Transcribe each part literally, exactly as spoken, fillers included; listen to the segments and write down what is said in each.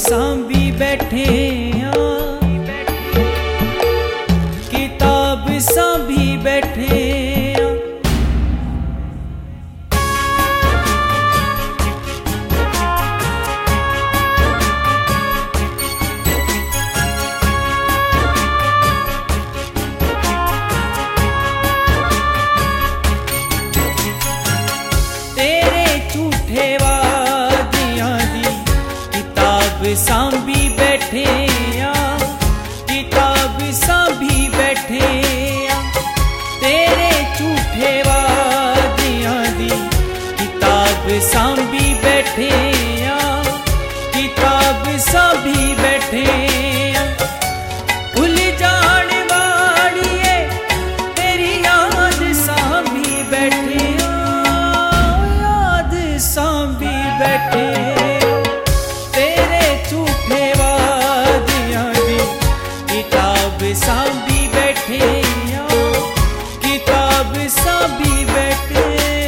सांभी बैठे किताब सांभी बैठे तेरे झूठे वादियां दी किताब सांभी बैठे किताब सांभी बैठे तेरे झूठे वादियां दी किताब सांभी बैठे किताब सांभी बैठे उलझाण वालिए तेरी याद सांभी बैठे याद सांभी बैठे तेरे झूठे वादियां दी किताब सांभी बैठे किताब सांभी बैठे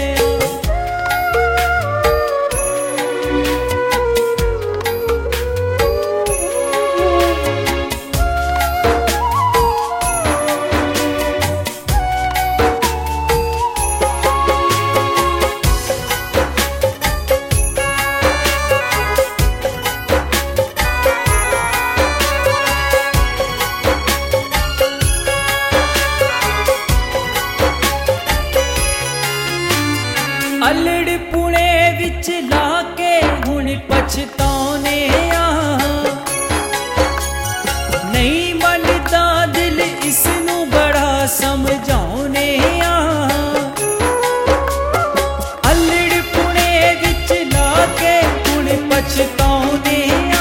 अलड़ पुणे विच लाके हुण पछताने आ नहीं मनदा दिल इसनू बड़ा समझाने आ अलड़ पुणे विच लाके हुण पछताने आ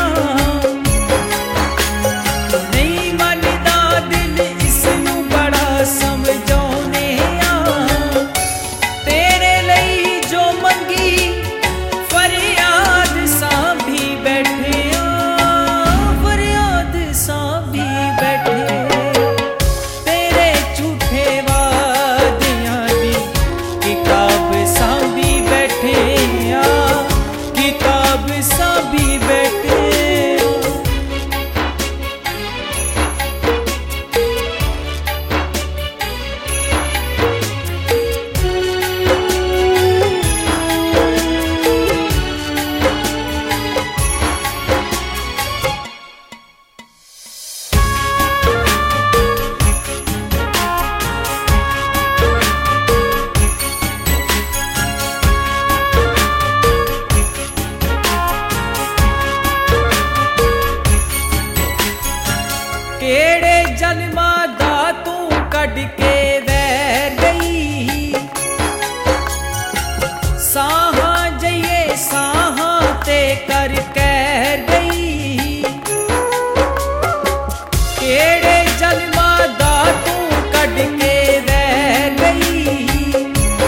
नहीं मनदा दिल इसनू बड़ा समझाने आ तेरे लई जो मंगी फरियाद सांभी बैठे फरियाद सांभी बैठे तेरे झूठे वादियां दी किताब सांभी बैठे किताब सांभी बैठे केड़े जन्मा दा तू कढ के वैर गई साहा जइए साहा ते कर कैर गई केड़े जन्मा दा तू कढ के वैर गई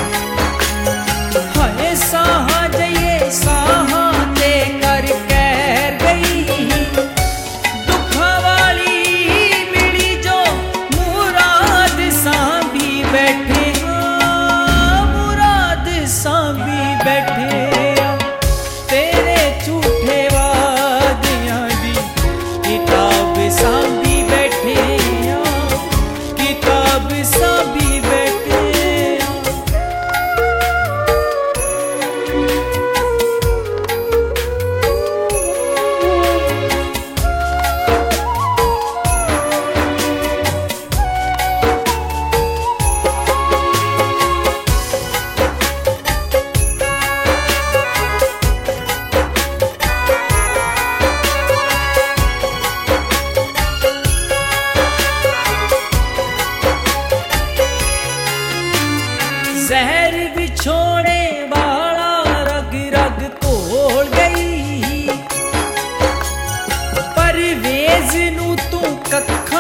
हाय साहा जइए साहा ते कर कैर गई बैठे मुराद सांभी बैठे तेरे झूठे वादियां दी किताब सांभी बैठे किताब सांभी बैठे जहर बिछोड़े वाला रग रग तोड़ गई परवेज नू तू कखा